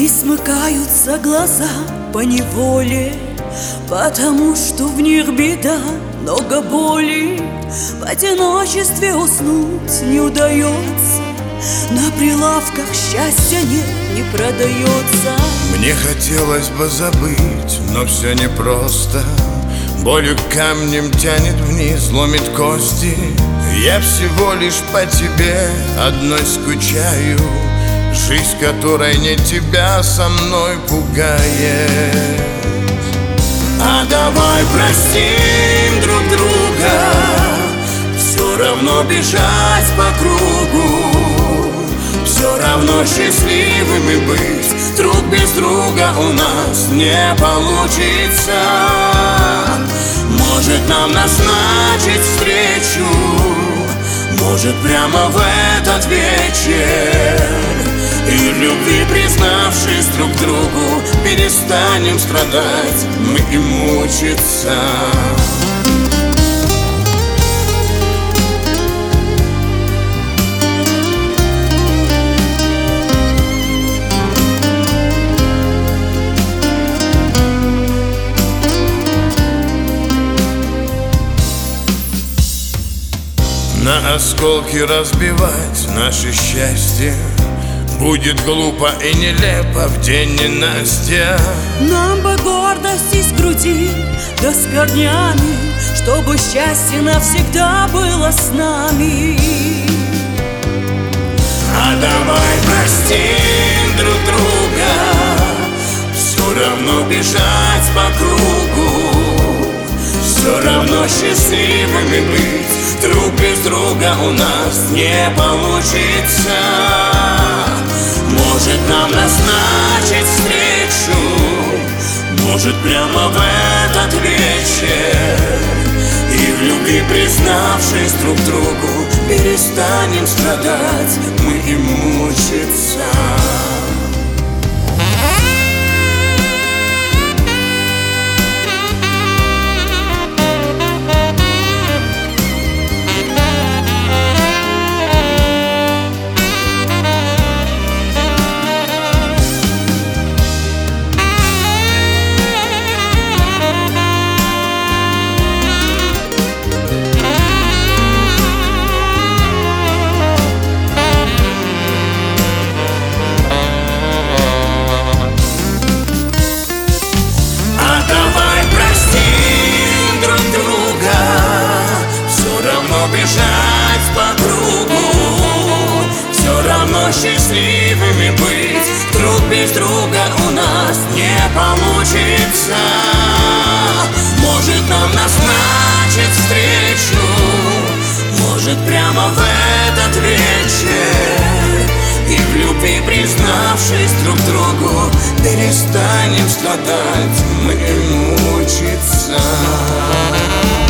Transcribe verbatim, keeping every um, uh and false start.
Не смыкаются глаза по неволе, потому что в них беда, много боли. В одиночестве уснуть не удается, на прилавках счастья нет, не продается. Мне хотелось бы забыть, но все непросто. Болью камнем тянет вниз, ломит кости. Я всего лишь по тебе одной скучаю. Жизнь, которой не тебя, со мной пугает. А давай простим друг друга, все равно бежать по кругу, все равно счастливыми быть. Друг без друга у нас не получится. Может нам назначить встречу, может прямо в этот вечер. И в любви, признавшись друг другу, перестанем страдать мы и мучиться. На осколки разбивать наше счастье будет глупо и нелепо в день ненастья. Нам бы гордость из груди, да с корнями, чтобы счастье навсегда было с нами. А давай простим друг друга, все равно бежать по кругу, все равно счастливыми быть. Друг без друга у нас не получится. Может нам назначить встречу, может прямо в этот вечер. И в любви, признавшись друг другу, перестанем страдать мы и мучиться. Бежать по кругу, все равно счастливыми быть. Друг без друга у нас не получится. Может нам назначить встречу, может прямо в этот вечер. И в любви, признавшись друг другу, перестанем страдать мы и мучиться.